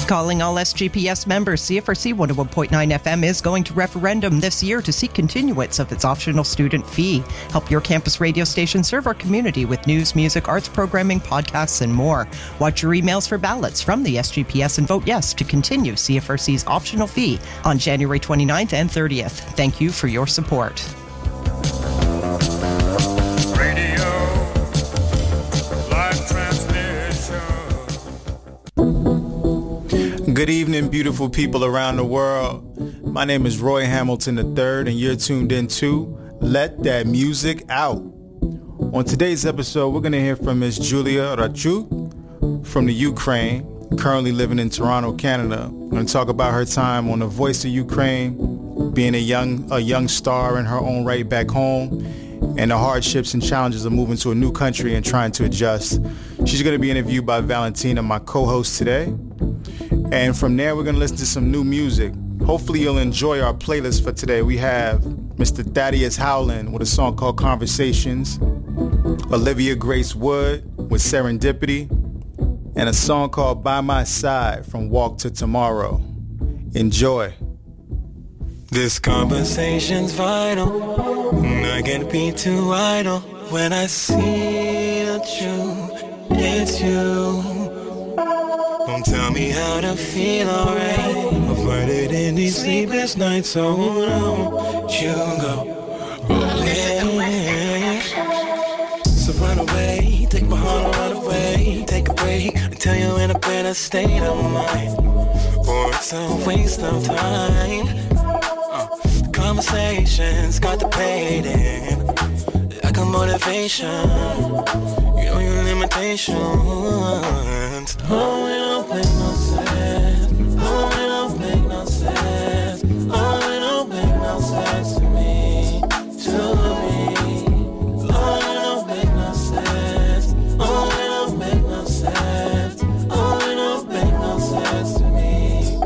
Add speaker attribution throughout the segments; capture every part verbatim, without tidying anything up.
Speaker 1: Calling all S G P S members, C F R C one oh one point nine F M is going to referendum this year to seek continuance of its optional student fee. Help your campus radio station serve our community with news, music, arts programming, podcasts, and more. Watch your emails for ballots from the S G P S and vote yes to continue C F R C's optional fee on January twenty-ninth and thirtieth. Thank you for your support.
Speaker 2: Good evening, beautiful people around the world. My name is Roy Hamilton the third, and you're tuned in to Let That Music Out. On today's episode, we're going to hear from Miss Julia Rachuk from the Ukraine, currently living in Toronto, Canada. We're going to talk about her time on The Voice of Ukraine, being a young a young star in her own right back home, and the hardships and challenges of moving to a new country and trying to adjust. She's going to be interviewed by Valentina, my co-host today. And from there, we're going to listen to some new music. Hopefully, you'll enjoy our playlist for today. We have Mister Thaddeus Howland with a song called Conversations, Olivia Grace Wood with Serendipity, and a song called By My Side from Walk to Tomorrow. Enjoy.
Speaker 3: This conversation's vital. I can't be too idle. When I see the truth, it's you. Don't tell me how to feel, alright. I'll fight it in these sleepless nights, so don't you go. Yeah. So run away, take my heart and run away. Take a break until you're in a better state of mind, or it's a waste of time. uh, Conversations contemplating like a motivation. You know your limitations. Oh, it don't make no sense. Oh, it don't make no sense. Oh, it don't make no sense to me, to me. Oh, it don't make no sense. Oh, it don't make no sense. Oh, it don't make no sense to me,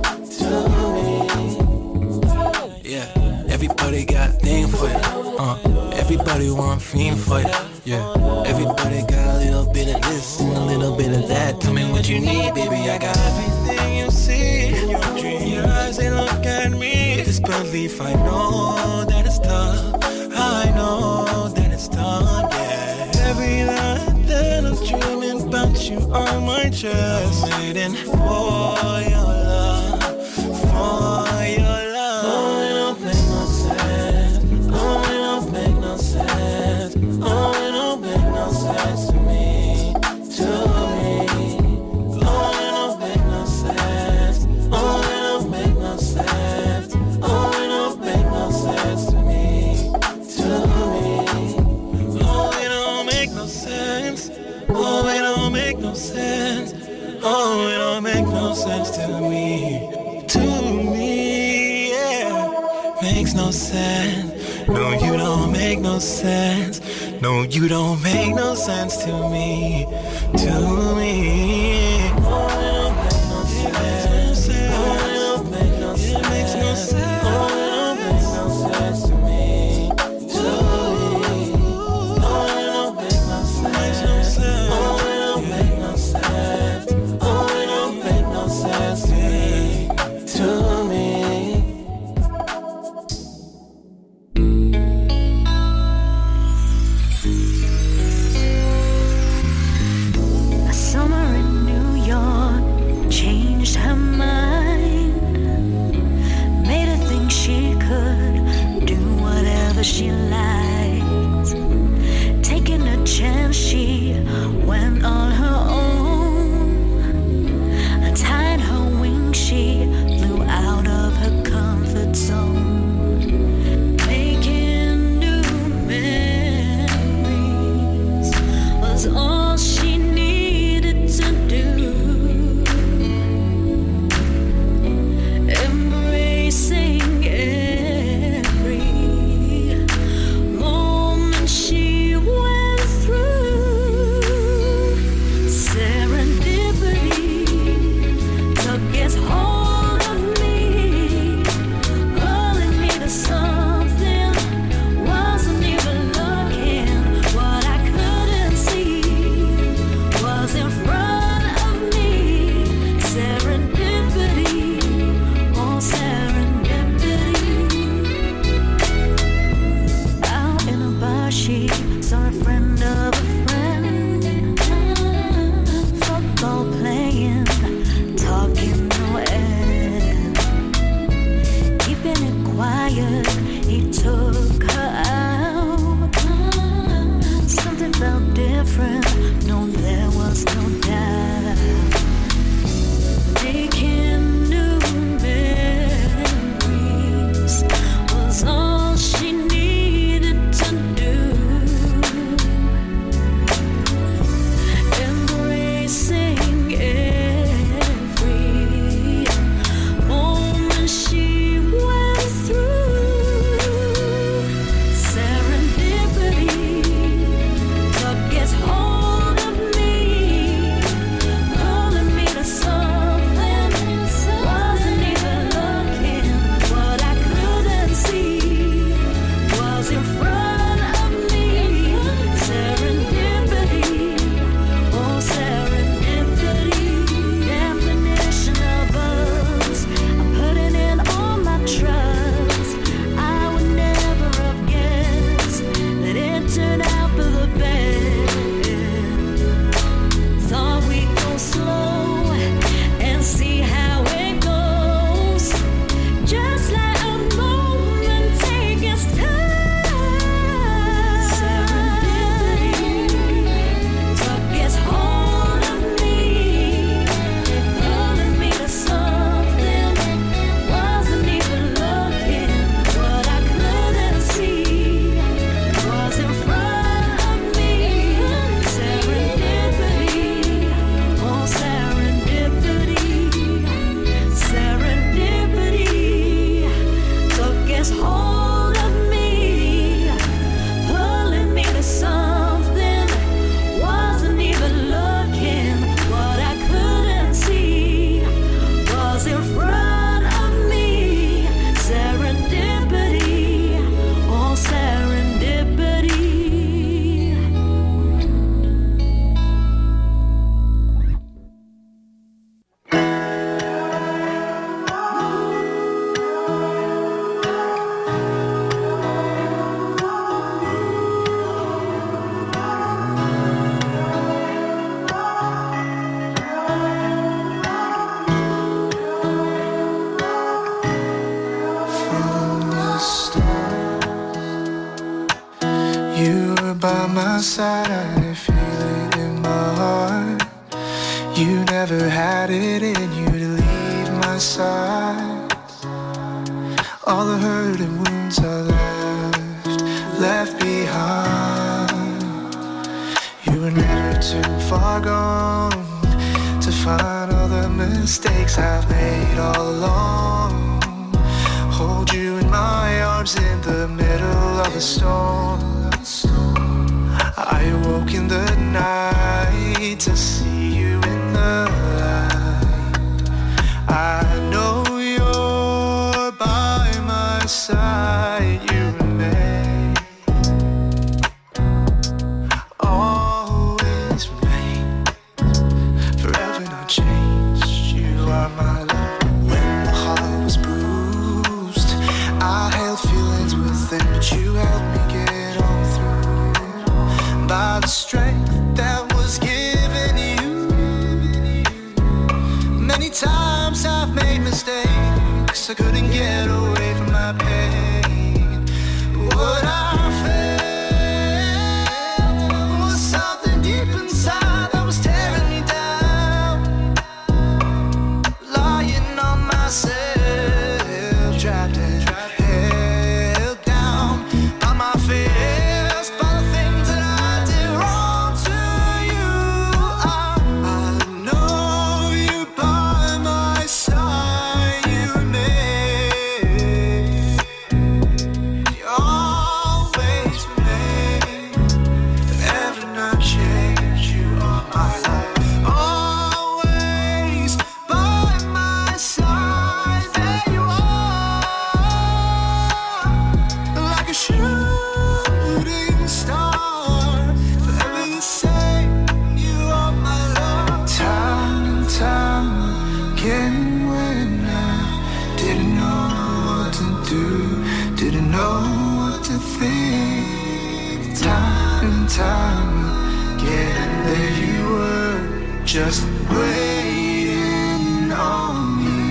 Speaker 3: to me. Yeah, everybody got a thing for you. Uh, everybody want fiend for you. Yeah, everybody got a little bit of this and a little bit of that. Tell me what you need, baby, I got everything you see in your dream. Your eyes, they look at me. Disbelief, I know that it's tough. I know that it's tough, yeah. Every night that I'm dreaming about you on my chest, I'm waiting for your love, for your love. Oh, it don't make no sense. Oh, it don't make no sense. Oh, it don't make no sense to me, to me. Oh, it don't make no sense. Oh, it don't make no sense. Oh, it don't make no sense to me, to me. Oh, it don't make no sense. Oh, it don't make no sense. Oh, it don't make no sense to me, to me, yeah. Makes no sense. No, you don't make no sense. No, you don't make no sense to me, to me. Oh, it don't make no sense. Oh, it don't make no sense. It makes no sense. Oh, it don't make no sense to me, to me. Oh, it don't make no sense. Oh, it don't make no sense. Oh, it don't make no sense to me, to me.
Speaker 4: A summer in New side, I feel it in my heart. You never had it in you to leave my side. All the hurt and wounds are left, left behind. You were never too far gone to find all the mistakes I've made all along. Hold you in my arms in the middle of the storm. I awoke in the night to see you in the light. I know you're by my side. You remain, always remain, forever not changed. You are my love. When the heart was bruised, I held feelings within, but you helped me get on through it by the strength that was given you. Many times I've made mistakes, I couldn't get away from my pain. What I felt was something deep inside that was tearing me down. Lying on myself, trapped and held down by my fears, by the things that I did wrong to you. I, I know you by my side. You remain, you always remain, forever not change. You are my life, always by my side. There you are, like a shooting star, forever the same. You are my love. Time and time again, when I didn't know what to do, didn't know what to think. Time and time again, there you were, just waiting on me.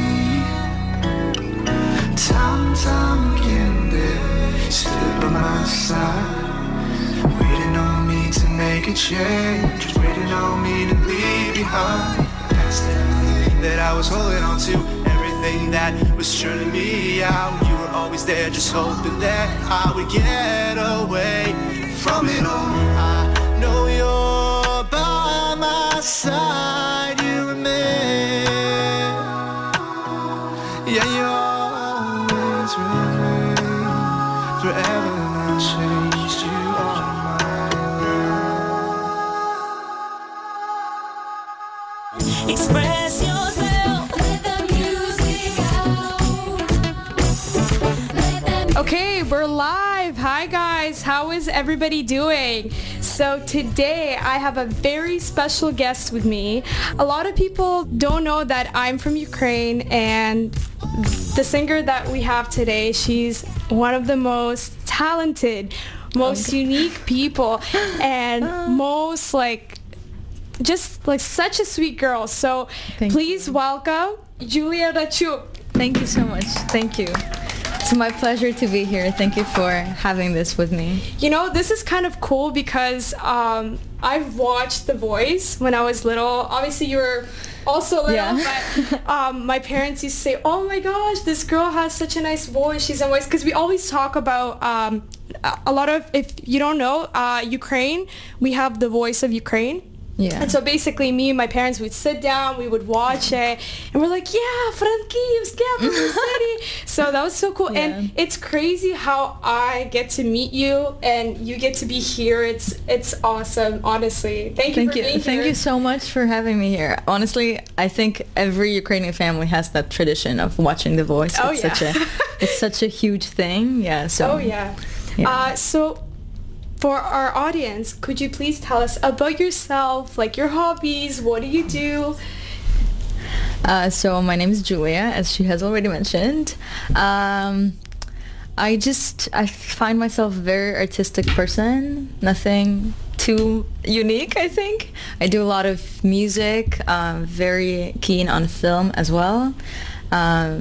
Speaker 4: Time and time again, there you stood by my side, waiting on me to make a change, just waiting on me to leave behind past everything that I was holding on to, everything that was turning me out. You were always there, just hoping that I would get away from it all. I know you're by my side. You remain, yeah, you always remain, forever not changed. You are my love.
Speaker 5: Express yourself. Let the music out.
Speaker 6: Okay, we're live. Hi guys, how is everybody doing? So today I have a very special guest with me. A lot of people don't know that I'm from Ukraine, and the singer that we have today, she's one of the most talented, most unique people, and most like just like such a sweet girl. So
Speaker 7: Thank
Speaker 6: please
Speaker 7: you.
Speaker 6: welcome Julia Rachuk.
Speaker 7: Thank you so much. Thank you. It's my pleasure to be here. Thank you for having this with me.
Speaker 6: You know, this is kind of cool because um, I've watched The Voice when I was little. Obviously, you were also little,
Speaker 7: Yeah.
Speaker 6: but um, my parents used to say, oh my gosh, this girl has such a nice voice. She's a voice. Because we always talk about um, a lot of, if you don't know, uh, Ukraine, we have The Voice of Ukraine.
Speaker 7: Yeah.
Speaker 6: And so basically me and my parents would sit down, we would watch it, and we're like, yeah, Frankivsk, yeah, from the city. So that was so cool.
Speaker 7: Yeah.
Speaker 6: And it's crazy how I get to meet you and you get to be here. It's it's awesome, honestly. Thank you
Speaker 7: Thank
Speaker 6: for
Speaker 7: you.
Speaker 6: being
Speaker 7: Thank
Speaker 6: here.
Speaker 7: you so much for having me here. Honestly, I think every Ukrainian family has that tradition of watching The Voice.
Speaker 6: Oh,
Speaker 7: it's
Speaker 6: yeah.
Speaker 7: such a it's such a huge thing. Yeah. So
Speaker 6: Oh, yeah.
Speaker 7: Yeah.
Speaker 6: Uh, so for our audience, could you please tell us about yourself, like your hobbies, what do you do?
Speaker 7: Uh, so my name is Julia, as she has already mentioned. Um, I just, I find myself a very artistic person, nothing too unique, I think. I do a lot of music, um, very keen on film as well. Um,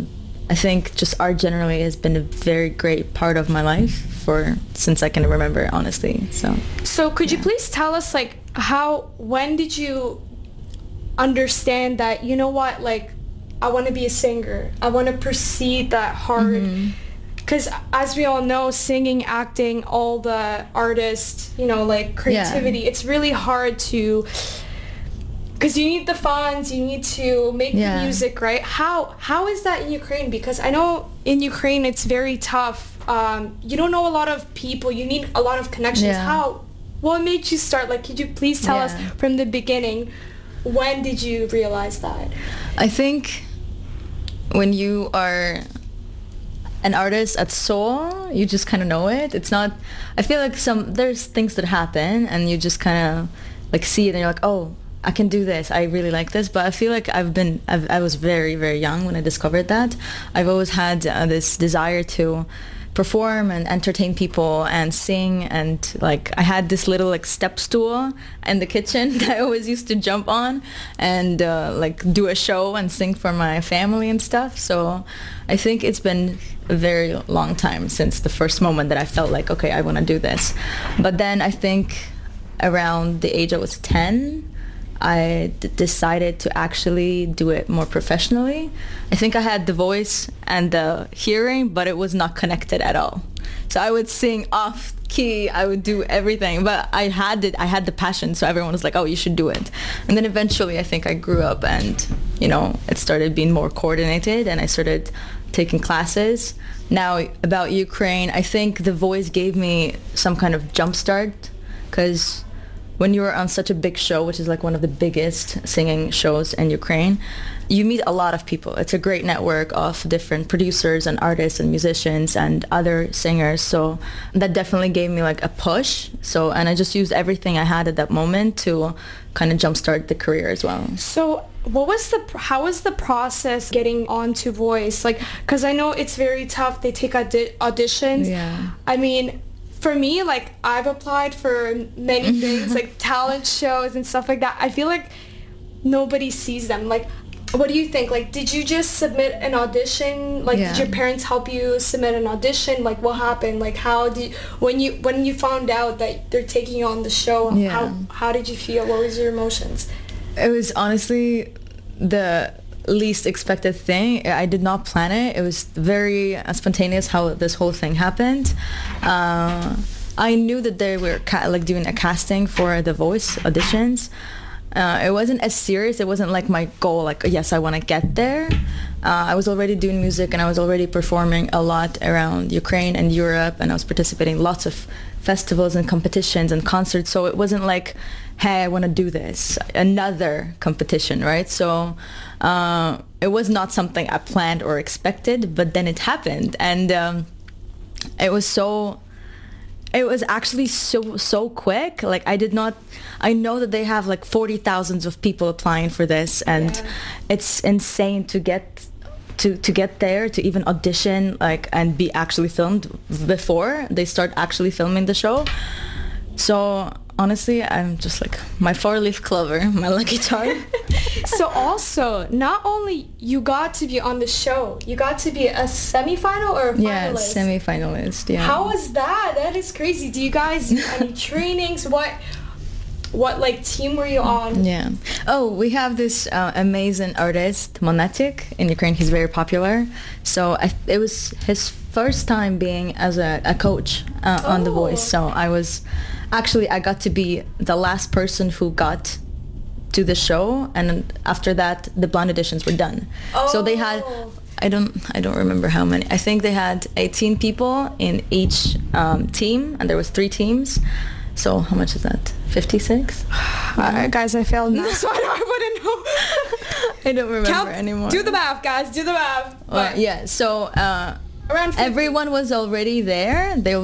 Speaker 7: I think just art generally has been a very great part of my life for since I can remember, honestly. So,
Speaker 6: So could you please tell us, like, how, when did you understand that, you know what, like, I want to be a singer. I want to proceed that hard. Because as we all know, singing, acting, all the artists, you know, like creativity, it's really hard to, because you need the funds, you need to make
Speaker 7: Yeah.
Speaker 6: the music, right? How How is that in Ukraine? Because I know in Ukraine it's very tough. Um, you don't know a lot of people. You need a lot of connections.
Speaker 7: Yeah.
Speaker 6: How? What made you start? Like, could you please tell us
Speaker 7: Yeah.
Speaker 6: from the beginning, when did you realize that?
Speaker 7: I think when you are an artist at soul, you just kind of know it. It's not, I feel like some, there's things that happen and you just kind of like see it and you're like, oh, I can do this. I really like this. But I feel like I've been, I've, I was very, very young when I discovered that. I've always had uh, this desire to perform and entertain people and sing, and like I had this little like step stool in the kitchen that I always used to jump on and uh, like do a show and sing for my family and stuff. So I think it's been a very long time since the first moment that I felt like, okay, I want to do this. But then I think around the age I was ten, I d- decided to actually do it more professionally. I think I had the voice and the hearing, but it was not connected at all. So I would sing off key, I would do everything, but I had it, I had the passion, so everyone was like, oh, you should do it. And then eventually I think I grew up and, you know, it started being more coordinated and I started taking classes. Now, about Ukraine, I think the voice gave me some kind of jump start, because when you're on such a big show, which is like one of the biggest singing shows in Ukraine, you meet a lot of people. It's a great network of different producers and artists and musicians and other singers. So that definitely gave me like a push. So, and I just used everything I had at that moment to kind of jumpstart the career as well.
Speaker 6: So what was the, how was the process getting onto Voice? Like, because I know it's very tough. They take audi- auditions.
Speaker 7: Yeah.
Speaker 6: I mean, for me, like, I've applied for many things, like talent shows and stuff like that. I feel like nobody sees them. Like, what do you think? Like, did you just submit an audition? Like,
Speaker 7: Yeah.
Speaker 6: did your parents help you submit an audition? Like, what happened? Like, how did, when you when you found out that they're taking you on the show,
Speaker 7: Yeah.
Speaker 6: how how did you feel? What was your emotions?
Speaker 7: It was honestly the least expected thing. I did not plan it. It was very uh, spontaneous how this whole thing happened. Uh, I knew that they were ca- like doing a casting for The Voice auditions. Uh, it wasn't as serious. It wasn't like my goal, like, yes, I want to get there. Uh, I was already doing music and I was already performing a lot around Ukraine and Europe, and I was participating in lots of festivals and competitions and concerts. So it wasn't like, hey, I want to do this, another competition, right? So uh, it was not something I planned or expected, but then it happened. And um, it was so... It was actually so so quick. Like, I did not, I know that they have like forty thousands of people applying for this, and
Speaker 6: Yeah.
Speaker 7: it's insane to get to to get there, to even audition, like, and be actually filmed before they start actually filming the show. So honestly, I'm just like my four-leaf clover, my lucky charm.
Speaker 6: So also, not only you got to be on the show, you got to be a semi-final or a finalist.
Speaker 7: Yeah, semi-finalist. Yeah.
Speaker 6: How was that? That is crazy. Do you guys do any trainings? What, what like team were you on?
Speaker 7: Yeah. Oh, we have this uh, amazing artist, Monetic, in Ukraine. He's very popular. So I, it was his first time being as a, a coach uh, on The Voice.
Speaker 6: Oh.
Speaker 7: So I was, actually, I got to be the last person who got to the show, and after that, the blind auditions were done. So they had,
Speaker 6: Oh.
Speaker 7: I don't, I don't remember how many. I think they had eighteen people in each um, team, and there was three teams. So how much is that? fifty-six?
Speaker 6: Uh, guys, I failed now, so I, I wouldn't know.
Speaker 7: I don't remember
Speaker 6: Count-
Speaker 7: anymore.
Speaker 6: Do the math, guys. Do the math.
Speaker 7: Well, yeah, so uh,
Speaker 6: Around fifty.
Speaker 7: everyone was already there. They already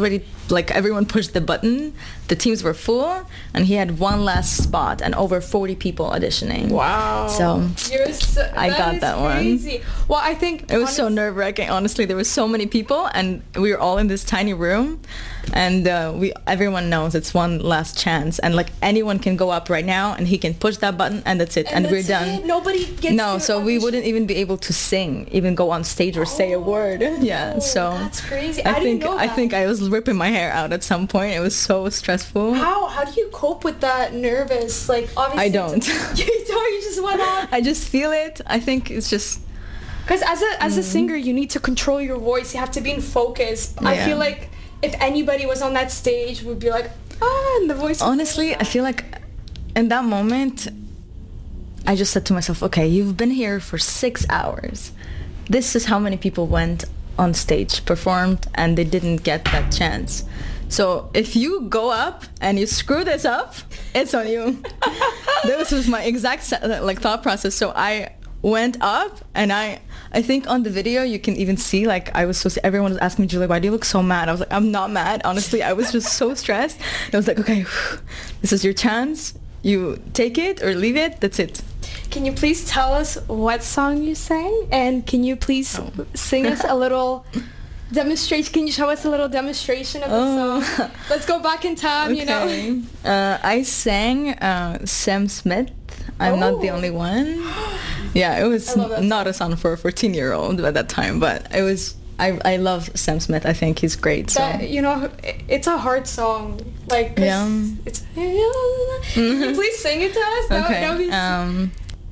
Speaker 7: like everyone pushed the button, the teams were full, and he had one last spot and over forty people auditioning.
Speaker 6: Wow.
Speaker 7: So
Speaker 6: You're so
Speaker 7: I
Speaker 6: that
Speaker 7: got
Speaker 6: is
Speaker 7: that one.
Speaker 6: crazy. Well, I think
Speaker 7: it was so
Speaker 6: honest-
Speaker 7: nerve-wracking. Honestly, there were so many people, and we were all in this tiny room, and uh, we everyone knows it's one last chance, and like anyone can go up right now, and he can push that button, and that's it, and,
Speaker 6: and
Speaker 7: we're
Speaker 6: that's
Speaker 7: done.
Speaker 6: it. Nobody gets
Speaker 7: No,
Speaker 6: to
Speaker 7: so we
Speaker 6: audition.
Speaker 7: wouldn't even be able to sing, even go on stage or say a word. Yeah, so
Speaker 6: that's crazy.
Speaker 7: I,
Speaker 6: I didn't
Speaker 7: think
Speaker 6: know
Speaker 7: I
Speaker 6: that.
Speaker 7: think I was ripping my hair out at some point. It was so stressful.
Speaker 6: How how do you cope with that nervous? Like obviously
Speaker 7: I don't.
Speaker 6: You don't. You just went on.
Speaker 7: I just feel it. I think it's just
Speaker 6: Because as a as a singer, you need to control your voice. You have to be in focus. I
Speaker 7: Yeah.
Speaker 6: feel like if anybody was on that stage, would be like, ah, and the voice. would-
Speaker 7: honestly, I feel like in that moment, I just said to myself, okay, you've been here for six hours. This is how many people went on stage, performed, and they didn't get that chance. So if you go up and you screw this up, it's on you. This was my exact se- like thought process. So I went up, and I I think on the video you can even see like I was so everyone was asking me, Julia, why do you look so mad? I was like, I'm not mad. Honestly, I was just so stressed. I was like, okay, this is your chance. You take it or leave it. That's it.
Speaker 6: Can you please tell us what song you sang, and can you please
Speaker 7: Oh.
Speaker 6: sing us a little demonstration? Can you show us a little demonstration of the
Speaker 7: Oh.
Speaker 6: song? Let's go back in time. You know.
Speaker 7: Okay. Uh, I sang uh, Sam Smith. I'm not the
Speaker 6: Oh.
Speaker 7: only one. Yeah, it was
Speaker 6: I love that
Speaker 7: not a song for a fourteen-year-old at that time, but it was. I I love Sam Smith. I think he's great. So.
Speaker 6: That, you know, it- it's a hard song. Like, 'cause
Speaker 7: Yeah.
Speaker 6: it's. Can you please sing it to us? That would-
Speaker 7: Okay.
Speaker 6: that would be so-
Speaker 7: Um.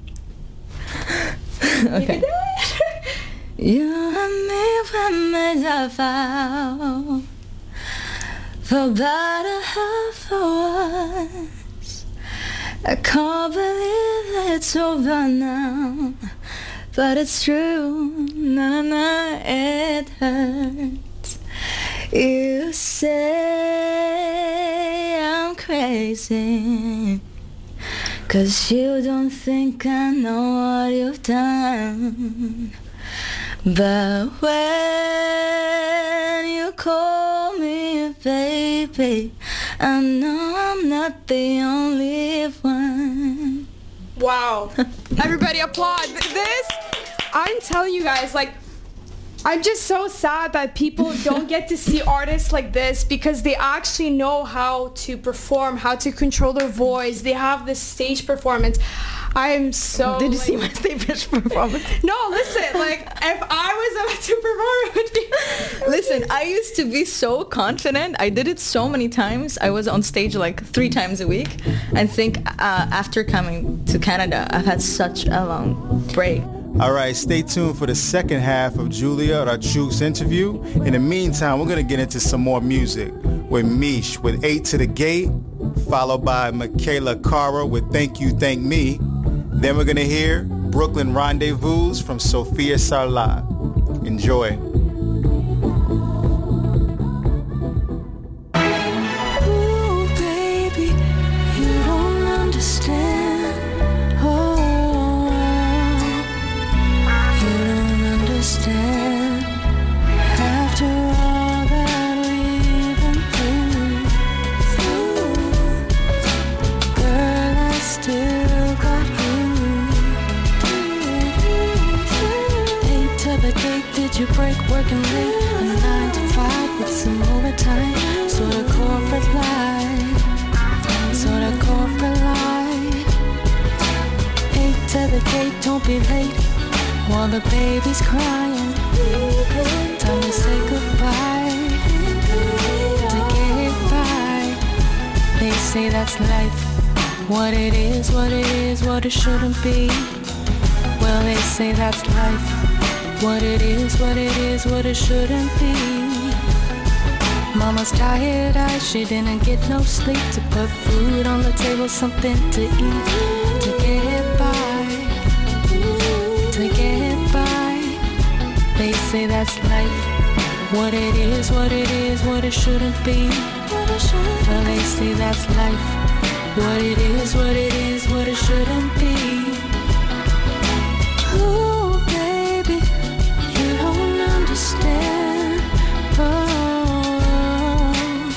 Speaker 6: You can
Speaker 7: okay.
Speaker 6: do it.
Speaker 7: You and me were made of vow, for better or for worse. I can't believe it's over now, but it's true. Na na na, it hurts. You say I'm crazy, 'cause you don't think I know what you've done. But when you call me baby, I know I'm not the only one.
Speaker 6: Wow. Everybody applaud. This, I'm telling you guys, like, I'm just so sad that people don't get to see artists like this, because they actually know how to perform, how to control their voice. They have this stage performance. I am so...
Speaker 7: Did you
Speaker 6: like-
Speaker 7: see my stage performance?
Speaker 6: No, listen, like, if I was about to perform, it would be...
Speaker 7: Listen, I used to be so confident. I did it so many times. I was on stage like three times a week. And think uh, after coming to Canada, I've had such a long break.
Speaker 2: All right, stay tuned for the second half of Julia Rachuk's interview. In the meantime, we're going to get into some more music with Mish with Eight to the Gate, followed by Michaela Cara with Thank You, Thank Me. Then we're going to hear Brooklyn Rendezvous from Sophia Sarlat. Enjoy.
Speaker 5: Ooh, baby, you don't understand. Oh, you don't understand. After all that we've been through, girl, I still got you. Eight to the gate, did you break working late? On a nine to five with some overtime. Sort of corporate life, sort of corporate life. Eight to the gate, don't be late while the baby's crying. Time to say goodbye, to get by. They say that's life, what it is, what it is, what it shouldn't be. Well, they say that's life, what it is, what it is, what it shouldn't be. Mama's tired eyed, she didn't get no sleep. To put food on the table, something to eat. To get by, to get by. They say that's life, what it is, what it is, what it shouldn't be. Well, they say that's life, what it is, what it is, what it shouldn't be. Ooh, baby, you don't understand. Oh,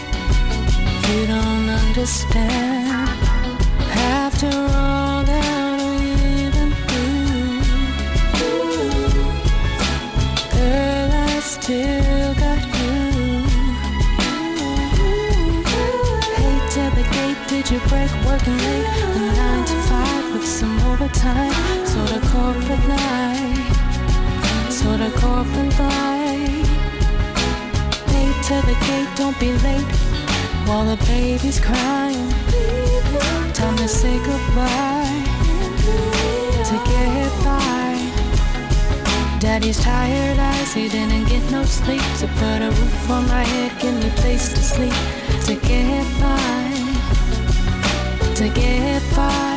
Speaker 5: of corporate life. Late to the gate, don't be late while the baby's crying. Time to say goodbye, to get by. Daddy's tired eyes, he didn't get no sleep. To put a roof on my head, give me a place to sleep. To get by, to get by.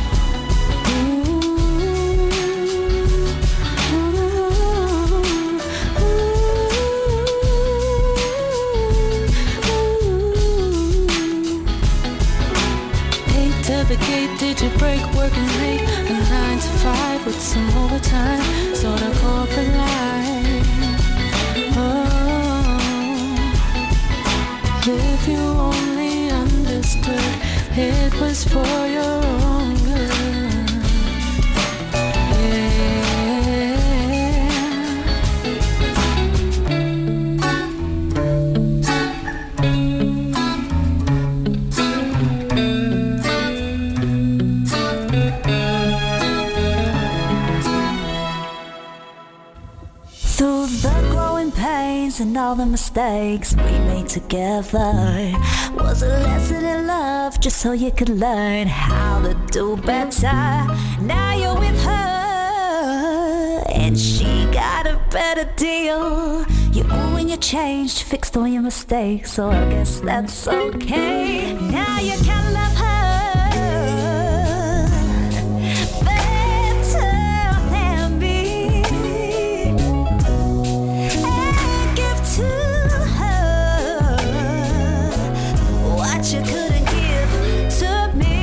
Speaker 5: The gate, did you break working late? A nine to five with some overtime, sort of corporate life. Oh, if you only understood, it was for your own good. Yeah.
Speaker 8: And all the mistakes we made together was a lesson in love, just so you could learn how to do better. Now you're with her, and she got a better deal. You owe and you changed, fixed all your mistakes, so I guess that's okay. Now you can love her you couldn't give to me.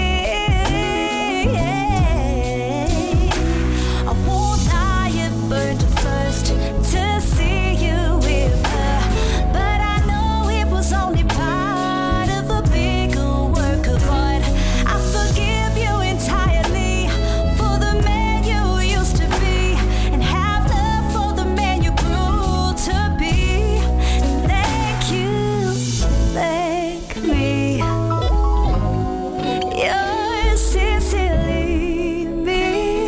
Speaker 8: I won't lie, it burned first to see you with her, but I know it was only part of a bigger work of art. I forgive you entirely for the man you used to be, and have love for the man you grew to be. Thank you, thank me. Yours sincerely, me.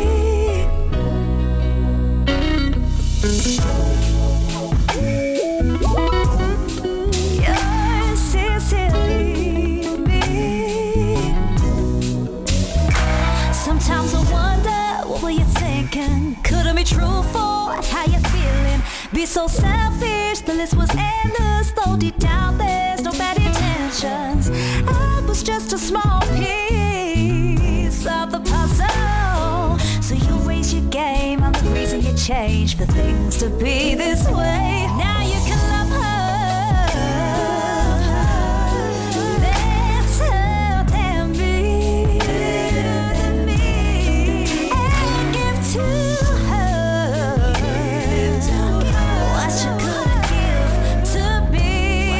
Speaker 8: Yours sincerely, me. Sometimes I wonder, what were you thinking? Couldn't be truthful at how you feeling. Be so selfish, the list was endless. Though deep down there's no bad intentions. I was just a small piece of the puzzle. So you raise your game, I'm the reason you changed for things to be this way. Now you can love her better than me, and give to her what you couldn't give to me.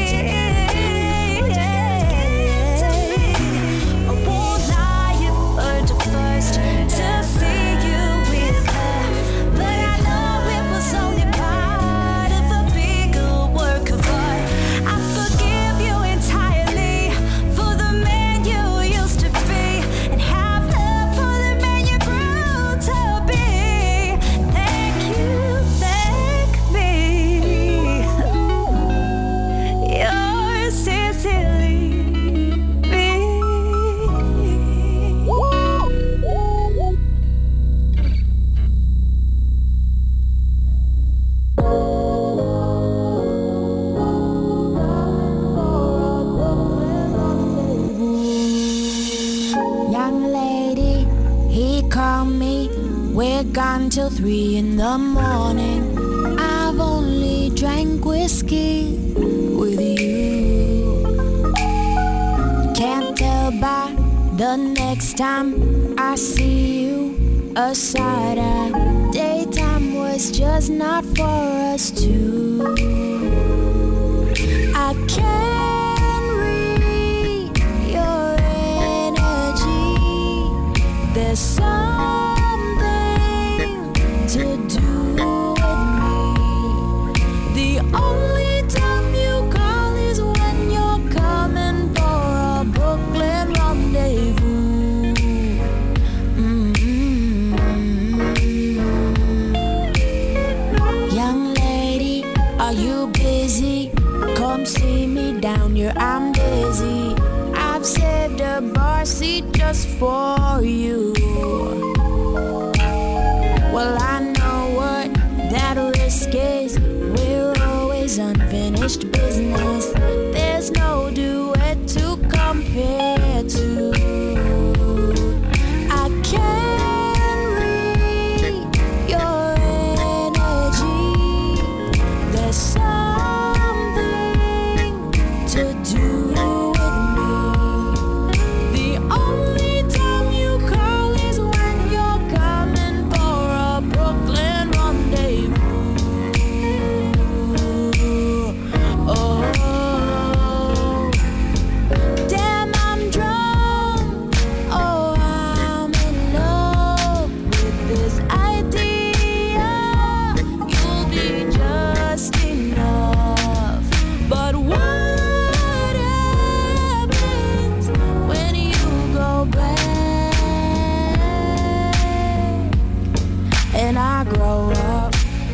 Speaker 8: I won't lie, it burned first to see you with her, but I know it was only part of a bigger work of art. I forgive you entirely for the man you used to be, and have love for the man you grew to be. Thank you, thank me. Yours sincerely, me.
Speaker 5: Young lady, he called me. We're gone till three in the morning. I've only drank whiskey with you. Can't tell by the next time I see you. A side eye. Daytime was just not for us two. I can't read your energy. There's something to do with me. The only time you call is when you're coming for a Brooklyn rendezvous. Mm-hmm.
Speaker 9: Are you busy? Come see me down here, I'm busy. I've saved a bar seat just for you. Well, I know what that risk is. We're always unfinished business. There's no duet to compare to. I can't read your energy. There's something to do with me. The only time you call is when you're coming for a Brooklyn rendezvous. Oh, damn, I'm drunk. Oh, I'm in love with this idea. You'll be just enough. But what happens when you go back and I grow up?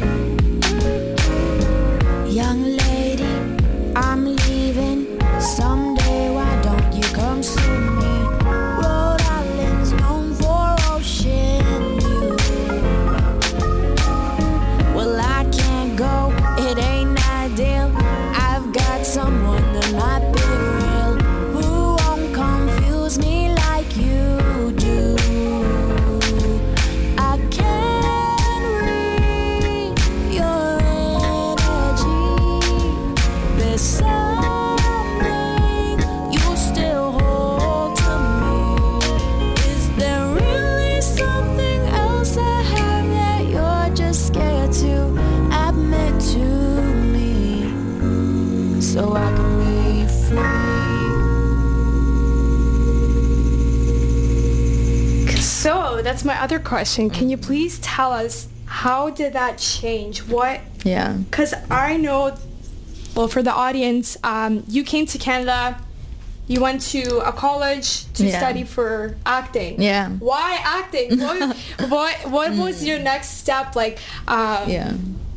Speaker 9: Young lady, I'm leaving someday. Why don't you come see me? Rhode Island's known for ocean view. Well, I can't go, it ain't ideal. I've got someone that might be real, who won't confuse me like you do. I can't read your energy. There's something you still hold to me. Is there really something else I have that you're just scared to admit to me, so I can be free?
Speaker 6: So that's my other question. Can you please tell us, how did that change? What?
Speaker 7: Yeah.
Speaker 6: Because I know, well, for the audience, um, you came to Canada, you went to a college to
Speaker 7: Yeah.
Speaker 6: study for acting.
Speaker 7: Yeah.
Speaker 6: Why acting? What what, what was your next step? Like, um,
Speaker 7: Yeah.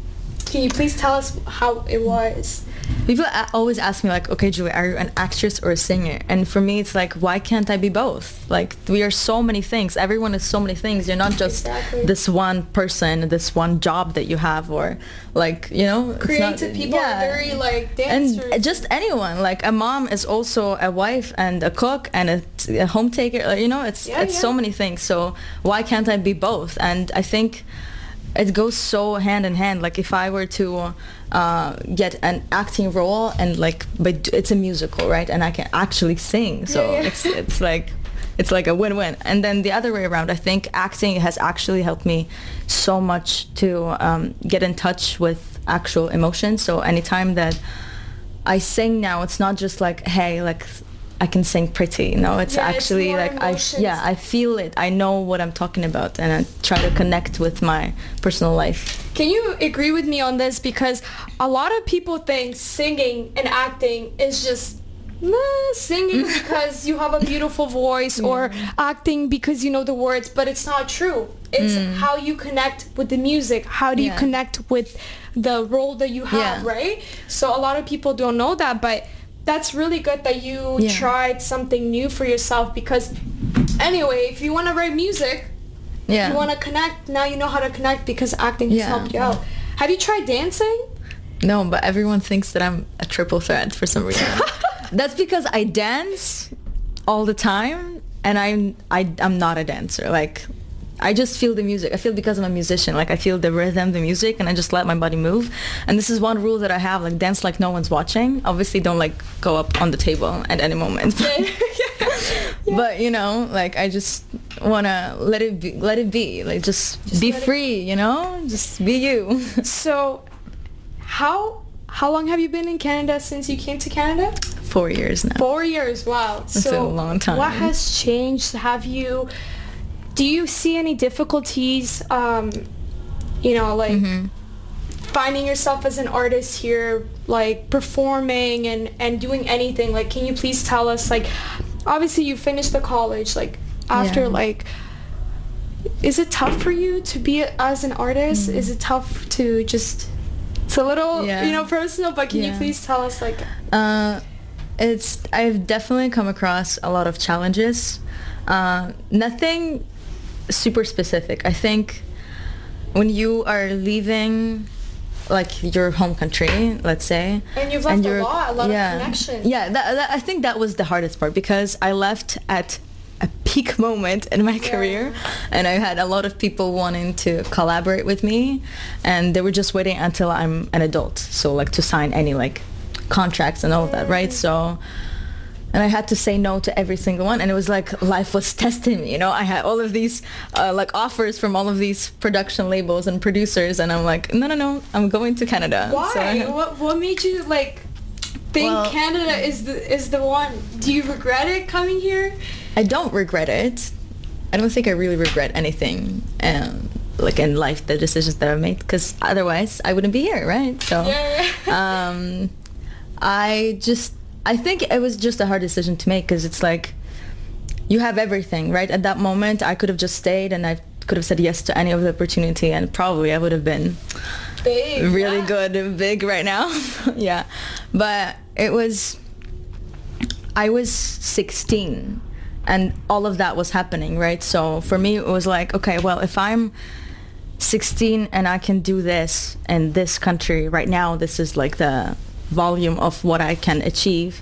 Speaker 6: can you please tell us how it was?
Speaker 7: People a- always ask me like, okay, Julie, are you an actress or a singer? And for me, it's like, why can't I be both? Like, we are so many things. Everyone is so many things. You're not just
Speaker 6: Exactly.
Speaker 7: this one person, this one job that you have, or like, you know, it's not-
Speaker 6: Creative people
Speaker 7: yeah.
Speaker 6: are very like dancers.
Speaker 7: And just anyone, like a mom is also a wife and a cook and a, a home taker. like, You know, it's
Speaker 6: Yeah,
Speaker 7: it's
Speaker 6: yeah.
Speaker 7: so many things. So why can't I be both? And I think it goes so hand in hand. Like if I were to uh, get an acting role and like, but it's a musical, right? And I can actually sing. So
Speaker 6: Yeah, yeah.
Speaker 7: it's it's like it's like a win-win. And then the other way around, I think acting has actually helped me so much to um, get in touch with actual emotions. So anytime that I sing now, it's not just like, hey, like I can sing pretty. No, it's
Speaker 6: Yeah, it's
Speaker 7: actually
Speaker 6: more
Speaker 7: like I
Speaker 6: emotions.
Speaker 7: yeah, I feel it. I know what I'm talking about, and I try to connect with my personal life.
Speaker 6: Can you agree with me on this? Because a lot of people think singing and acting is just nah, singing because you have a beautiful voice, or acting because you know the words, but it's not true. It's how you connect with the music. How do you
Speaker 7: Yeah.
Speaker 6: connect with the role that you have,
Speaker 7: Yeah.
Speaker 6: right? So a lot of people don't know that, but that's really good that you
Speaker 7: Yeah.
Speaker 6: tried something new for yourself. Because anyway, if you want to write music,
Speaker 7: Yeah.
Speaker 6: you want to connect, now you know how to connect because acting has
Speaker 7: Yeah.
Speaker 6: helped you out. Have you tried dancing?
Speaker 7: No, but everyone thinks that I'm a triple threat for some reason. That's because I dance all the time, and I'm I, I'm not a dancer. Like, I just feel the music. I feel because I'm a musician. Like, I feel the rhythm, the music, and I just let my body move. And this is one rule that I have: like, dance like no one's watching. Obviously, don't like go up on the table at any moment. But you know, like, I just wanna let it be, let it be. Like, just,
Speaker 6: Just
Speaker 7: be
Speaker 6: let it-
Speaker 7: free. You know, just be you.
Speaker 6: So, how how long have you been in Canada since you came to Canada?
Speaker 7: Four years now.
Speaker 6: Four years. Wow.
Speaker 7: That's
Speaker 6: so
Speaker 7: a long time.
Speaker 6: What has changed? Have you? Do you see any difficulties? Um, you know, like
Speaker 7: Mm-hmm.
Speaker 6: finding yourself as an artist here, like performing and and doing anything. Like, can you please tell us? Like, obviously you finished the college. Like, after
Speaker 7: Yeah.
Speaker 6: like. Is it tough for you to be as an artist?
Speaker 7: Mm.
Speaker 6: Is it tough to just It's a little,
Speaker 7: Yeah.
Speaker 6: you know, personal, but can you
Speaker 7: Yeah.
Speaker 6: please tell us, like,
Speaker 7: Uh, it's I've definitely come across a lot of challenges. Uh, nothing super specific. I think when you are leaving, like, your home country, let's say,
Speaker 6: and you've left a
Speaker 7: you're-
Speaker 6: lot, a lot
Speaker 7: yeah,
Speaker 6: of connection.
Speaker 7: Yeah, that, that, I think that was the hardest part because I left at a peak moment in my career, and I had a lot of people wanting to collaborate with me, and they were just waiting until I'm an adult, so like to sign any like contracts and all of that, right? So, and I had to say no to every single one, and it was like life was testing me, you know. I had all of these uh, like offers from all of these production labels and producers, and I'm like, no, no, no, I'm going to Canada.
Speaker 6: Why?
Speaker 7: So I-
Speaker 6: what What made you like think
Speaker 7: Well-
Speaker 6: Canada is the is the one? Do you regret it coming here?
Speaker 7: I don't regret it. I don't think I really regret anything, um, like in life, the decisions that I've made, because otherwise I wouldn't be here, right? So,
Speaker 6: Yeah.
Speaker 7: um, I just, I think it was just a hard decision to make, because it's like, you have everything, right? At that moment, I could have just stayed, and I could have said yes to any of the opportunity, and probably I would have been
Speaker 6: Big.
Speaker 7: really
Speaker 6: yeah.
Speaker 7: good and big right now. Yeah. But it was, I was sixteen and all of that was happening, right? So for me, it was like, okay, well, if I'm sixteen and I can do this in this country right now, this is like the volume of what I can achieve.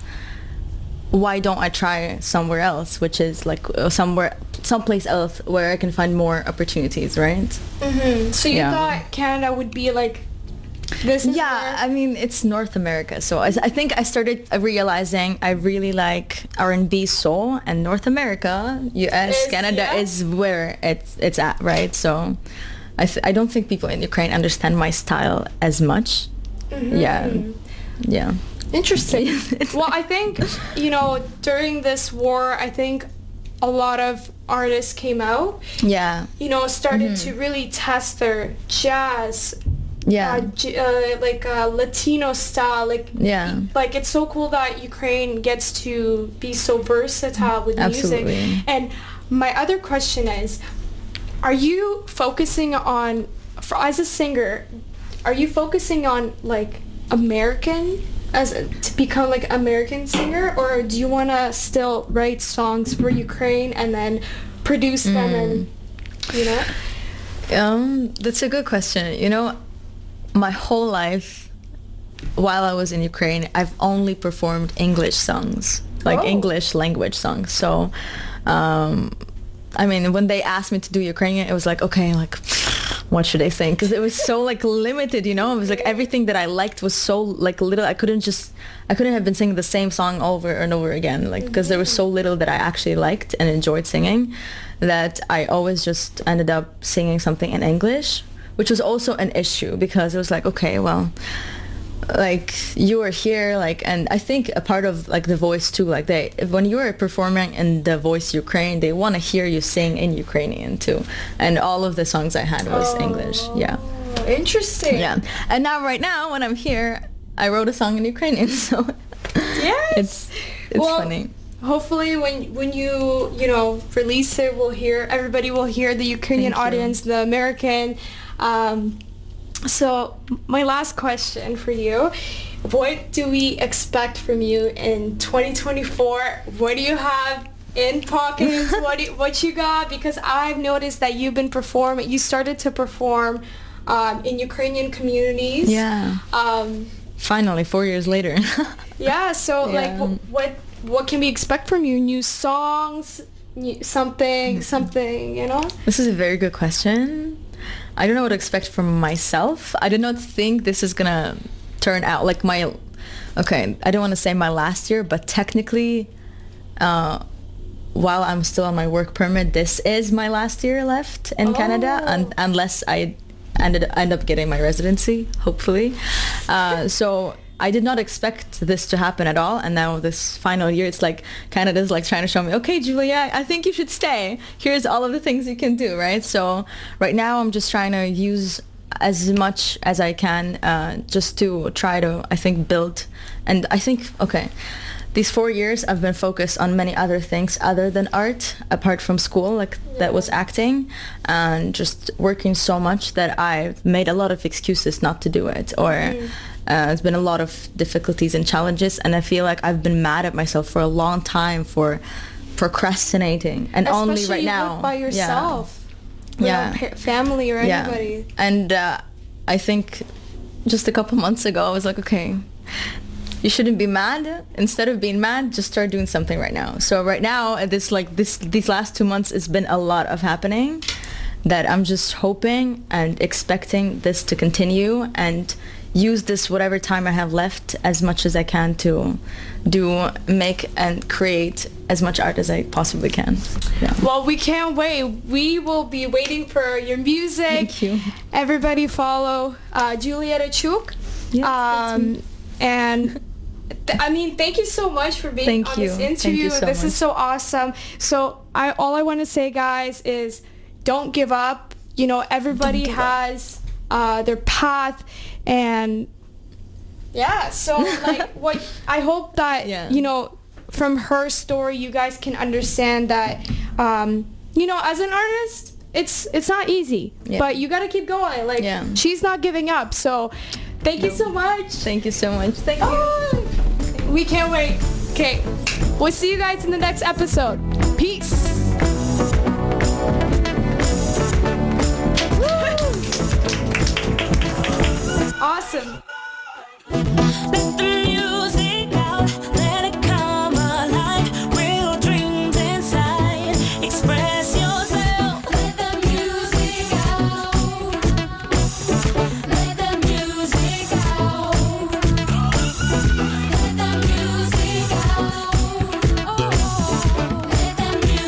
Speaker 7: Why don't I try somewhere else, which is like uh, somewhere, someplace else where I can find more opportunities, right?
Speaker 6: Mm-hmm. So you
Speaker 7: Yeah.
Speaker 6: thought Canada would be like this? Is
Speaker 7: Yeah,
Speaker 6: where-
Speaker 7: I mean, it's North America. So I, I think I started realizing I really like R and B soul, and North America, U S,
Speaker 6: Is-
Speaker 7: Canada
Speaker 6: yeah.
Speaker 7: is where it's it's at, right? So I, th- I don't think people in Ukraine understand my style as much.
Speaker 6: Mm-hmm.
Speaker 7: Yeah, yeah.
Speaker 6: Interesting.
Speaker 7: It's-
Speaker 6: Well, I think, you know, during this war, I think a lot of artists came out,
Speaker 7: Yeah,
Speaker 6: you know, started to really test their jazz,
Speaker 7: yeah,
Speaker 6: uh, j- uh, like uh, Latino style. Like,
Speaker 7: yeah.
Speaker 6: like it's so cool that Ukraine gets to be so versatile with
Speaker 7: Absolutely.
Speaker 6: music. And my other question is, are you focusing on, for, as a singer, are you focusing on like American, as a, to become like American singer, or do you want to still write songs for Ukraine and then produce them and, you know?
Speaker 7: Um, that's a good question. You know, my whole life, while I was in Ukraine, I've only performed English songs, like
Speaker 6: Oh.
Speaker 7: English language songs. So, um, I mean, when they asked me to do Ukrainian, it was like, okay, like, what should I sing? Because it was so like limited, you know. It was like everything that I liked was so like little. I couldn't just, I couldn't have been singing the same song over and over again, like because there was so little that I actually liked and enjoyed singing, that I always just ended up singing something in English, which was also an issue because it was like, okay, well, like you are here, like, and I think a part of like the voice too, like they, when you are performing in the Voice Ukraine, they want to hear you sing in Ukrainian too, and all of the songs I had was English. Yeah,
Speaker 6: Oh, interesting.
Speaker 7: yeah. And now right now when I'm here, I wrote a song in Ukrainian, so
Speaker 6: Yes.
Speaker 7: it's it's
Speaker 6: Well,
Speaker 7: funny.
Speaker 6: Hopefully, when when you you know release it, we'll hear everybody will hear the Ukrainian
Speaker 7: Thank you.
Speaker 6: audience, the American. Um, so my last question for you: what do we expect from you in twenty twenty-four? What do you have in pockets? what do you, what you got? Because I've noticed that you've been performing. You started to perform um, in Ukrainian communities.
Speaker 7: Yeah.
Speaker 6: Um,
Speaker 7: Finally, four years later.
Speaker 6: yeah. So like,
Speaker 7: Yeah.
Speaker 6: wh- what what can we expect from you? New songs, new, something, something. You know.
Speaker 7: This is a very good question. I don't know what to expect from myself. I did not think this is gonna turn out like my, okay, I don't want to say my last year, but technically, uh, while I'm still on my work permit, this is my last year left in Canada, un- unless I ended end up getting my residency, hopefully. Uh, so I did not expect this to happen at all, and now this final year, it's like Canada's like trying to show me, okay, Julia, I think you should stay. Here's all of the things you can do, right? So right now, I'm just trying to use as much as I can, uh, just to try to, I think, build. And I think, okay, these four years I've been focused on many other things other than art, apart from school, like that was acting, and just working so much that I've made a lot of excuses not to do it, or mm. uh, it's been a lot of difficulties and challenges, and I feel like I've been mad at myself for a long time for procrastinating, and
Speaker 6: Especially
Speaker 7: only right
Speaker 6: you
Speaker 7: now.
Speaker 6: Work by yourself,
Speaker 7: yeah,
Speaker 6: yeah, family or
Speaker 7: yeah.
Speaker 6: anybody.
Speaker 7: And uh, I think just a couple months ago, I was like, okay, you shouldn't be mad. Instead of being mad, just start doing something right now. So right now, this like this these last two months, it's been a lot of happening that I'm just hoping and expecting this to continue and use this whatever time I have left as much as I can to do, make and create as much art as I possibly can. Yeah.
Speaker 6: Well, we can't wait. We will be waiting for your music.
Speaker 7: Thank you.
Speaker 6: Everybody follow uh, Julieta Chuk.
Speaker 7: Yes,
Speaker 6: um, and th- I mean, thank you so much for being
Speaker 7: thank
Speaker 6: on
Speaker 7: you.
Speaker 6: this interview.
Speaker 7: Thank you so
Speaker 6: this
Speaker 7: much.
Speaker 6: is so awesome. So I all I want to say, guys, is don't give up. You know, everybody has uh, their path, and yeah. So like, what I hope that
Speaker 7: Yeah.
Speaker 6: you know, from her story, you guys can understand that um, you know, as an artist, it's it's not easy,
Speaker 7: Yeah.
Speaker 6: but you got to keep going. Like
Speaker 7: Yeah.
Speaker 6: she's not giving up. So thank you so much.
Speaker 7: Thank you so much. Thank you.
Speaker 6: Oh, we can't wait. Okay, we'll see you guys in the next episode. Peace. Awesome.
Speaker 8: Let the music out, let it come alive. Real dreams inside, express yourself. Let the music out. Let the music out. Let the music out. Oh, let the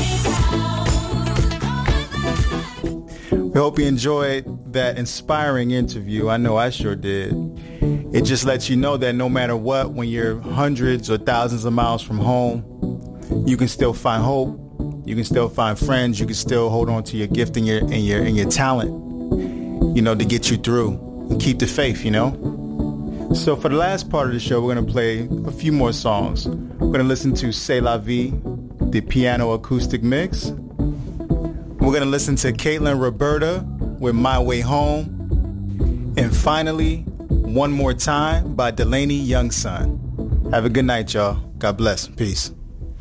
Speaker 8: music out.
Speaker 2: We hope you enjoyed that inspiring interview. I know I sure did. It just lets you know that no matter what, when you're hundreds or thousands of miles from home, you can still find hope. You can still find friends. You can still hold on to your gift and your and your and your talent, you know, to get you through and keep the faith, you know. So for the last part of the show, we're gonna play a few more songs. We're gonna listen to C'est La Vie, the piano acoustic mix. We're gonna listen to Caitlin Roberta with My Way Home. And finally, One More Time by Delaney Youngson. Have a good night, y'all. God bless. Peace.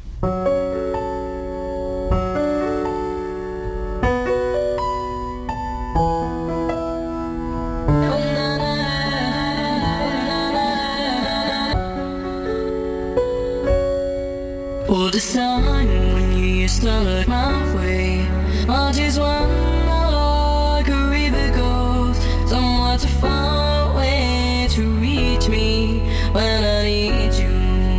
Speaker 8: All the sun when you used to look my way. I just want like a river goes somewhat too far away to reach me when I need you.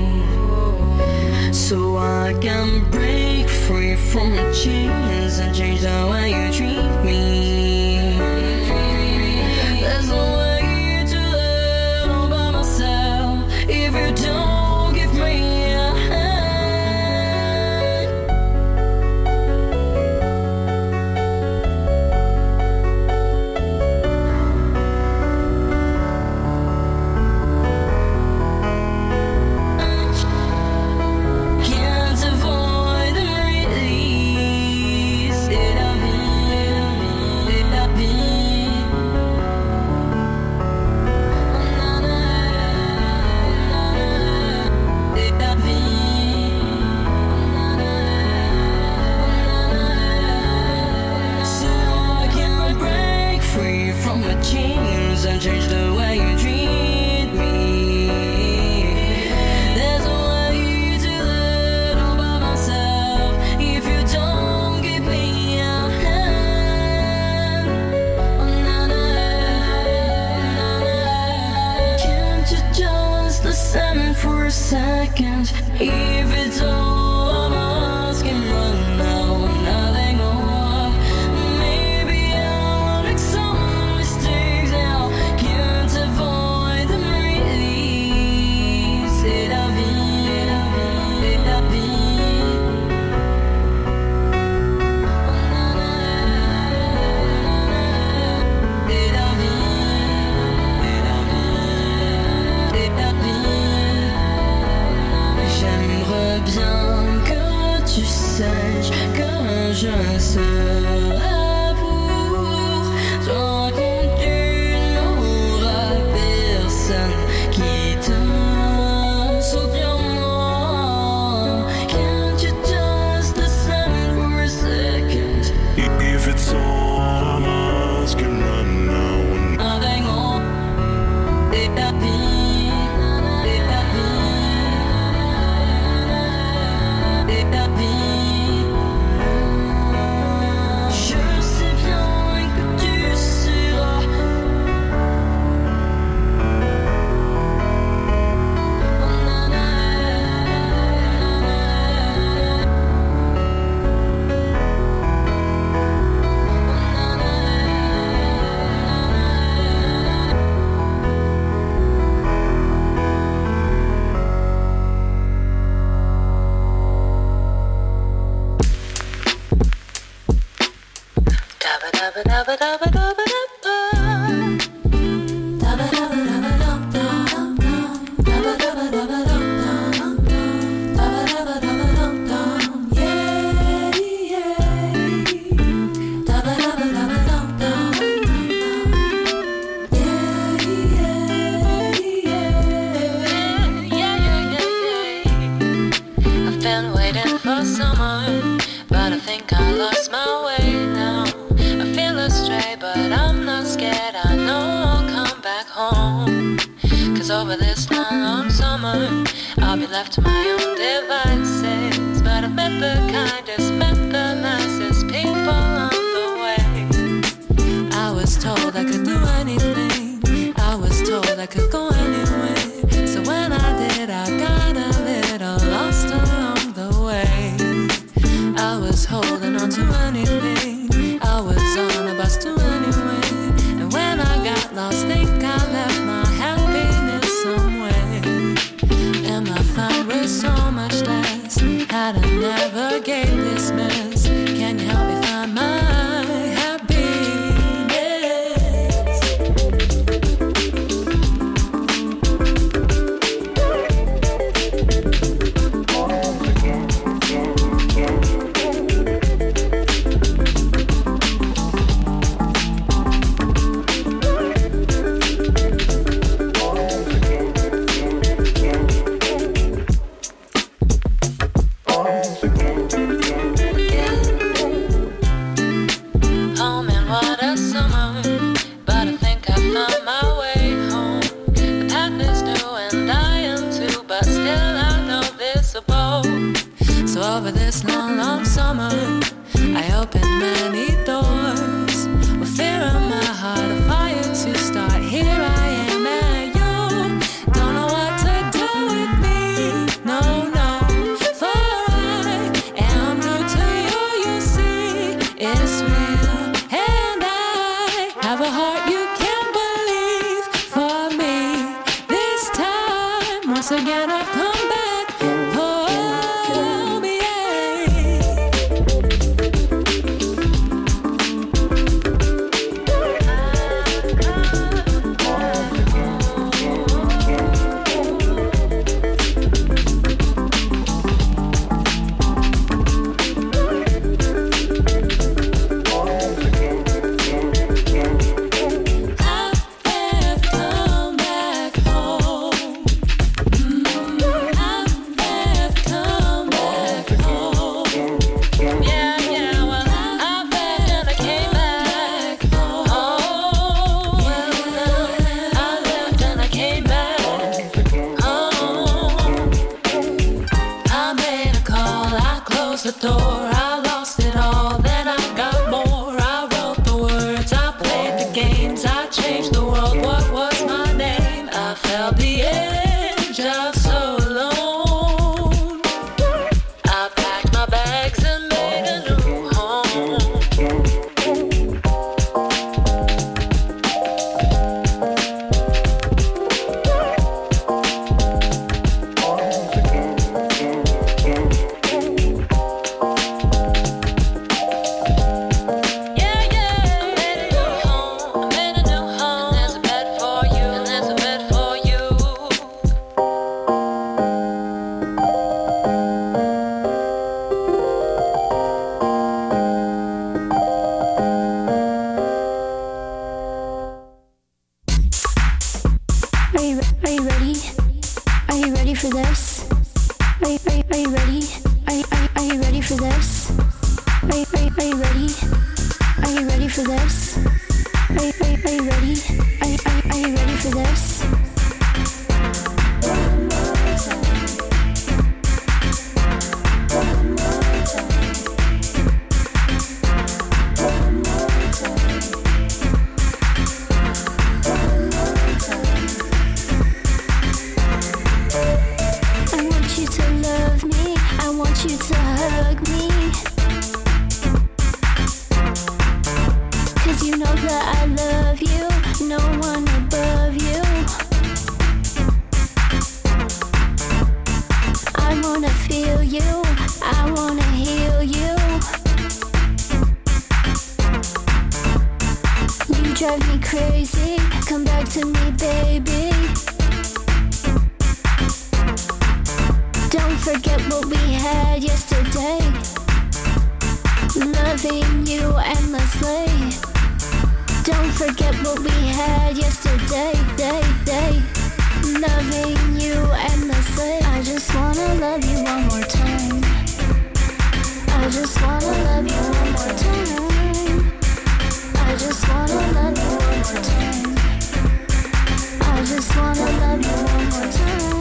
Speaker 8: So I can break free from the chains and change the way you treat me. There's no way to live all by myself if you don't give me a hand. Can't avoid the release. C'est la vie, c'est la vie. Na, na, na, na, c'est la vie. Na, na, na, na. So I can break free from the chains and change the way you treat me. There's a way to live all by myself if you don't give me a hand. Oh, na, na, na, na. Can't you just listen for a second? If it's all I'm asking right now, nothing more. Maybe I'll make some mistakes now. Can't avoid the release. C'est la vie, c'est la vie. Oh, na, na, na, na. C'est la vie, c'est la vie, c'est la vie.
Speaker 9: je serai pour te raconter une autre personne qui te souviendra. Can't you just listen for a second?
Speaker 10: If it's all I'm asking right now,
Speaker 9: nothing more. Et la vie, et la vie, et la vie. Je sais bien que tu seras.
Speaker 11: I've been waiting for summer, but I think I lost my way now. I feel astray, but I'm not scared. I know I'll come back home. Cause over this long, long summer, I'll be left to my own devices. But I've met the kindest, met the nicest people on the way. I was told I could do anything. I was told I could go anywhere. So when I did, I got a little lost along the way. I was holding on to anything. I was on a bus to anywhere. And when I got lost, think I left my happiness somewhere. And my fun was so much less had I navigate this mess. Can you help me find my happiness? Over this long, long summer, I opened many doors with fear in my heart, a fire to start. Here I am and you don't know what to do with me. No, no, for I am new to you, you see. It's real and I have a heart you can't believe for me. This time, once again I've come back. The door, I lost it all, then I got more. I wrote the words, I played the games, I changed the world. What was my name? I felt the edge of so alone. I packed my bags and made a new home.
Speaker 9: Are you are you ready? Are you ready for this? Are you are you, are you ready? Are you, are you, are you ready for this? Are you are you, are you ready? Are you ready for this? Are you are you, are you ready? Are you are you, are you ready for this? You to hug me, 'cause you know that I love you, no one above you. I wanna feel you, I wanna heal you. You drive me crazy, come back to me, baby. Don't forget what we had yesterday. Loving you endlessly. Don't forget what we had yesterday, day, day. Loving you endlessly. I just wanna love you one more time. I just wanna love you one more time. I just wanna love you one more time. I just wanna love you one more time.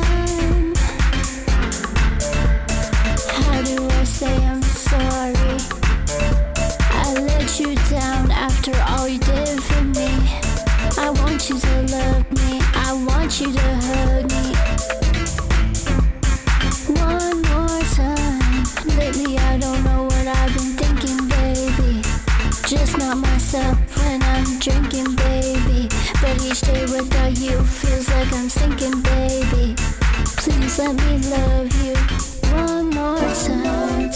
Speaker 9: How do I say I'm sorry? I let you down after all you did for me. I want you to love me, I want you to hug me. One more time. Lately I don't know what I've been thinking, baby. Just not myself when I'm drinking, baby. But each day without you feels like I'm sinking, baby. Please let me love you one more time.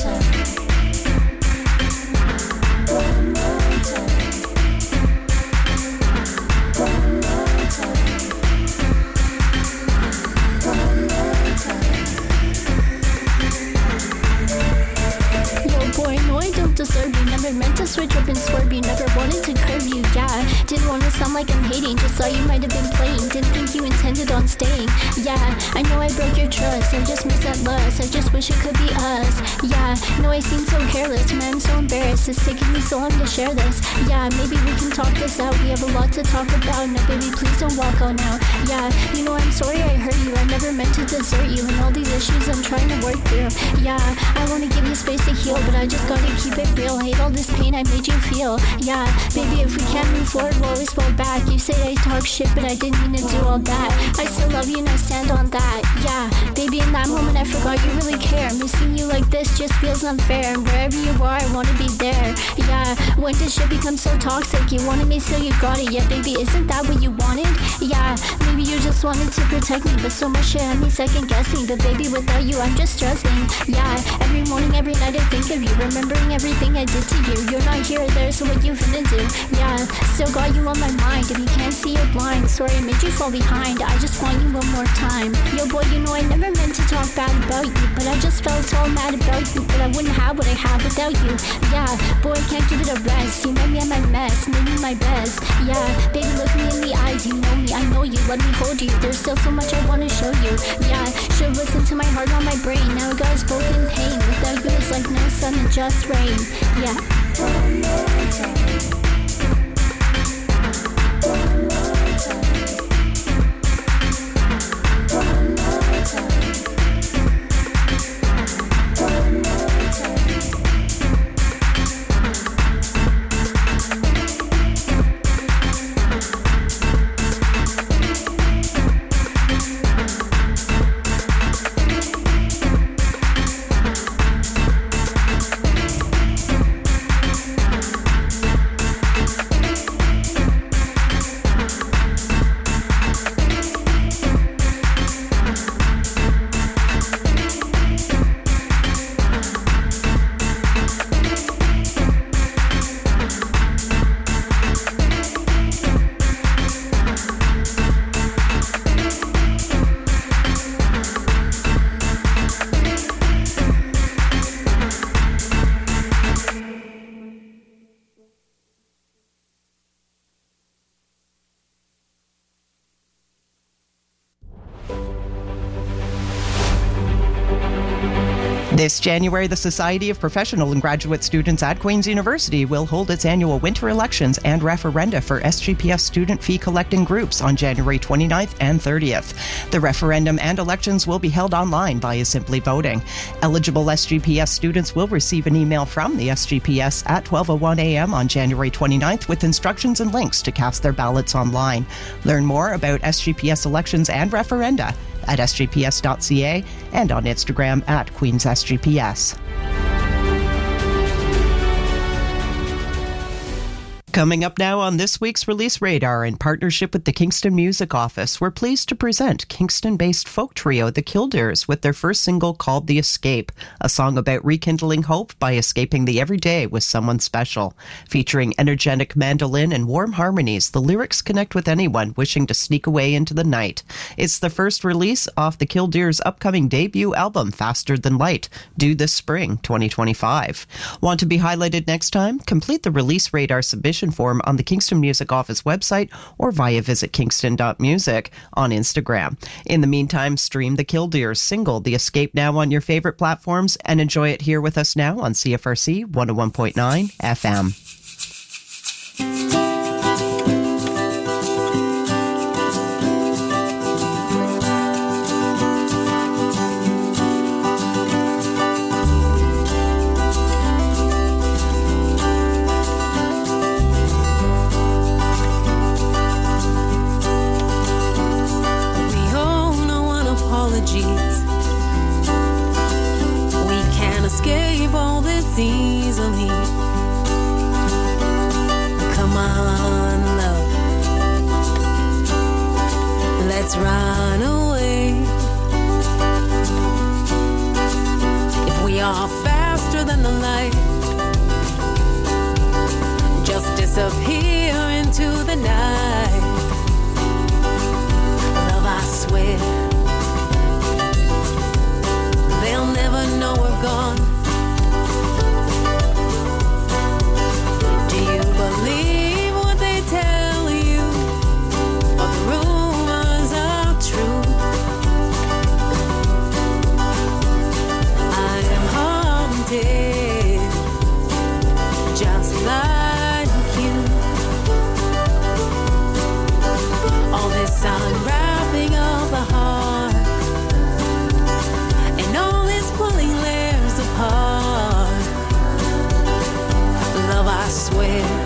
Speaker 9: One more time. One more time. One more time. Yo, boy, no, I don't deserve you. Never meant to switch up and swerve you. Never wanted to curve you, yeah. Didn't want to sound like I'm hating. Just thought you might have been playing. Didn't think you intended on staying. Yeah, I know I broke your trust. I just miss that lust. I just wish it could be us. Yeah, no, I seem so careless. Man, I'm so embarrassed. It's taking me so long to share this. Yeah, maybe we can talk this out. We have a lot to talk about. Now, baby, please don't walk out now. Yeah, you know, I'm sorry I hurt you. I never meant to desert you. And all these issues I'm trying to work through. Yeah, I want to give you space to heal, but I just gotta keep it real. Hate all this pain I made you feel. Yeah, baby, if we can't move forward, we'll always fall back. You say I talk shit, but I didn't mean to do all that. I still love you and I stand on that. Yeah, baby, in that moment I forgot you really care. Missing you like this just feels unfair. And wherever you are, I wanna be there. Yeah, when did shit become so toxic? You wanted me, so you got it. Yeah, baby, isn't that what you wanted? Yeah, maybe you just wanted to protect me, but so much shit had me second guessing. But baby, without you, I'm just stressing. Yeah, every morning, every night I think of you, remembering everything I did to you. You're not here, there, so what you finna do? Yeah, still got you on my mind. If you can't see, you're blind. Sorry I made you fall behind. I just want you one more time. Yo, boy, you know I never meant to talk bad about you, but I just felt all mad about you. But I wouldn't have what I have without you. Yeah, boy, I can't give it a rest. You made me at my mess, made me my best. Yeah, baby, look me in the eyes. You know me, I know you. Let me hold you. There's still so much I wanna show you. Yeah, should listen to my heart, not my brain. Now it got us both in pain. Without you, it's like no sun and just rain. Yeah. One more time. One more time. One more time. One more time.
Speaker 1: This January, the Society of Professional and Graduate Students at Queen's University will hold its annual winter elections and referenda for S G P S student fee collecting groups on January twenty-ninth and thirtieth. The referendum and elections will be held online via Simply Voting. Eligible S G P S students will receive an email from the S G P S at twelve oh one a.m. on January twenty-ninth with instructions and links to cast their ballots online. Learn more about S G P S elections and referenda at s g p s dot c a and on Instagram at Queens S G P S. Coming up now on this week's Release Radar, in partnership with the Kingston Music Office, we're pleased to present Kingston-based folk trio The Killdeers with their first single called The Escape, a song about rekindling hope by escaping the everyday with someone special. Featuring energetic mandolin and warm harmonies, the lyrics connect with anyone wishing to sneak away into the night. It's the first release off The Killdeers' upcoming debut album, Faster Than Light, due this spring, twenty twenty-five. Want to be highlighted next time? Complete the Release Radar submission form on the Kingston Music Office website or via visit kingston dot music on Instagram. In the meantime, stream the Killdeers single The Escape now on your favorite platforms and enjoy it here with us now on C F R C one oh one point nine F M.
Speaker 12: Easily. Come on, love, let's run away. If we are faster than the light, just disappear into the night. Love, I swear, they'll never know we're gone. Believe what they tell you, or the rumors are true. I am haunted, just like you. All this unwrapping of the heart, and all this pulling layers apart. Love, I swear,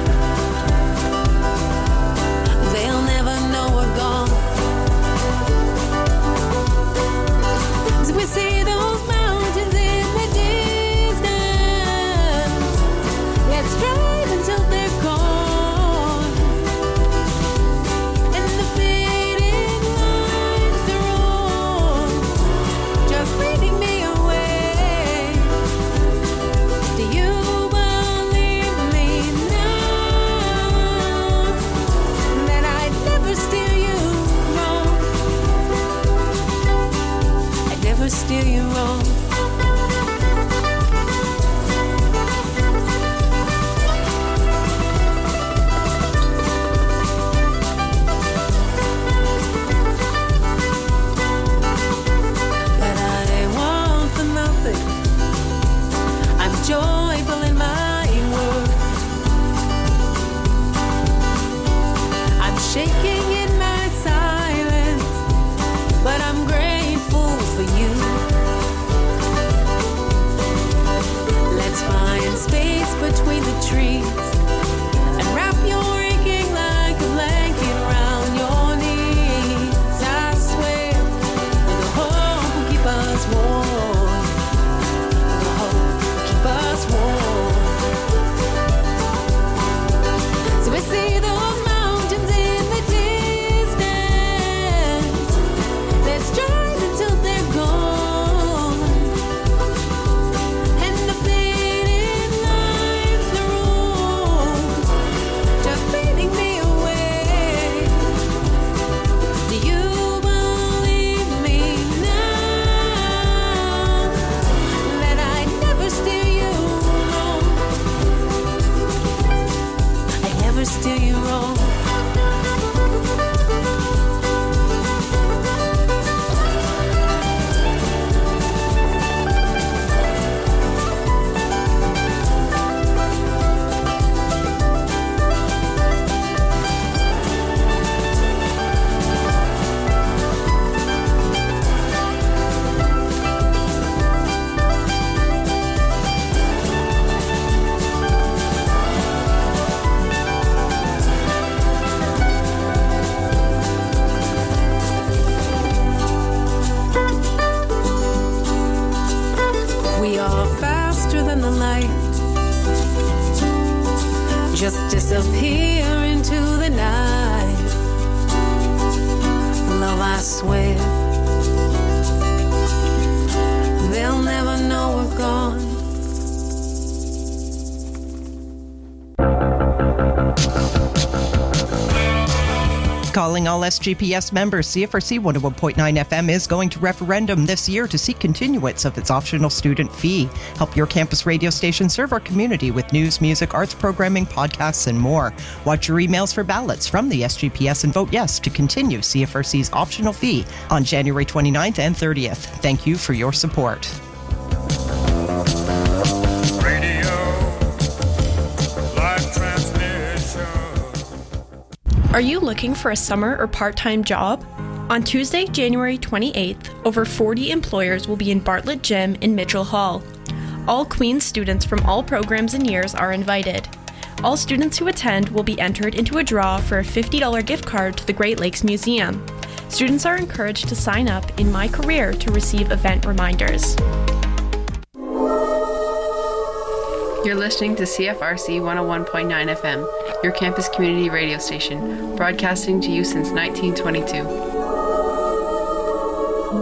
Speaker 12: we see those mountains in the distance. Let's drive until they're gone, and the fading lines are on, just leading me away. Do you believe me now that I'd never steer you wrong? I'd never steer you wrong. But I want for nothing. I'm joyful in my work. I'm shaking in my silence, but I'm grateful for you. just disappear into the night. Love, I swear, they'll never know we're gone.
Speaker 1: Calling all S G P S members, C F R C one oh one point nine F M is going to referendum this year to seek continuance of its optional student fee. Help your campus radio station serve our community with news, music, arts programming, podcasts, and more. Watch your emails for ballots from the S G P S and vote yes to continue C F R C's optional fee on January twenty-ninth and thirtieth. Thank you for your support.
Speaker 13: Are you looking for a summer or part-time job? On Tuesday, January twenty-eighth, over forty employers will be in Bartlett Gym in Mitchell Hall. All Queen's students from all programs and years are invited. All students who attend will be entered into a draw for a fifty dollars gift card to the Great Lakes Museum. Students are encouraged to sign up in My Career to receive event reminders.
Speaker 14: You're listening to C F R C one oh one point nine F M, your campus community radio station, broadcasting to you since nineteen twenty-two.